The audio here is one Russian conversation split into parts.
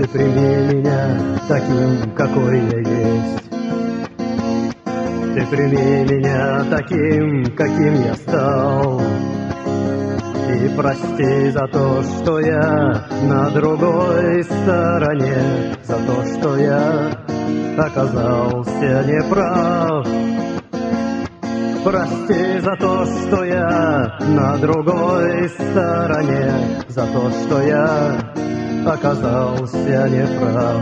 прими меня таким, какой я есть. Ты прими меня таким, каким я стал. И прости за то, что я на другой стороне, за то, что я оказался неправ. Прости за то, что я на другой стороне, за то, что я оказался неправ.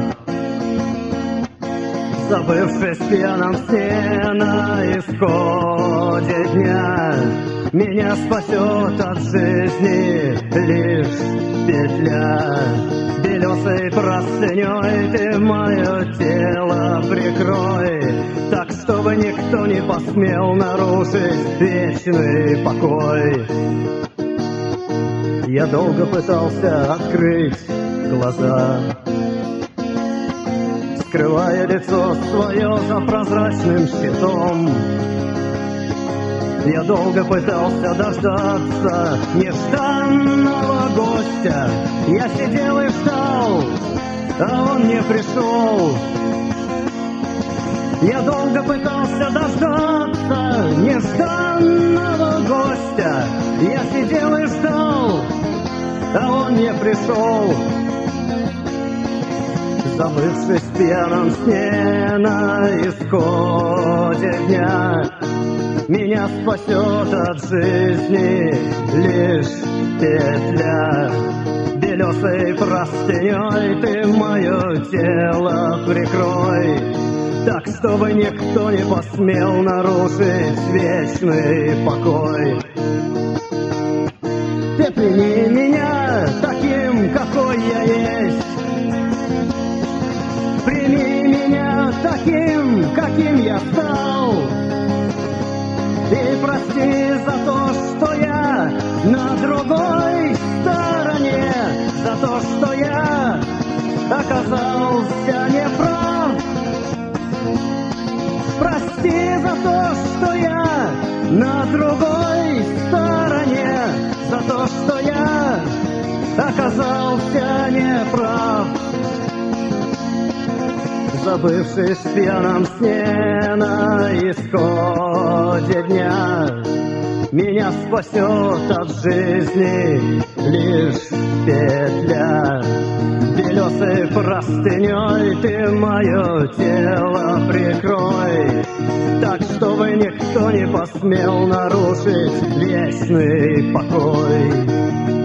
Забывшись в пьяном сне на исходе дня, меня спасет от жизни лишь петля. Белесой простыней ты мое тело прикрой, так, чтобы никто не посмел нарушить вечный покой. Я долго пытался открыть глаза, скрывая лицо свое за прозрачным щитом. Я долго пытался дождаться нежданного гостя. Я сидел и ждал, а он не пришел. Я долго пытался дождаться нежданного гостя. Я сидел и ждал, а он не пришел. Забывшись в пьяном сне на исходе дня, меня спасет от жизни лишь петля. Белесой простыней ты мое тело прикрой, так, чтобы никто не посмел нарушить вечный покой. Ты прими меня таким, какой я есть. Прими меня таким, каким я стал. И прости за то, что я на другой стороне, за то, что я оказался неправ. Прости за то, что я на другой стороне, за то, что я оказался неправ. Забывшись в пьяном сне на исходе дня, меня спасет от жизни лишь петля. Белесой простыней ты мое тело прикрой, так, чтобы никто не посмел нарушить вечный покой.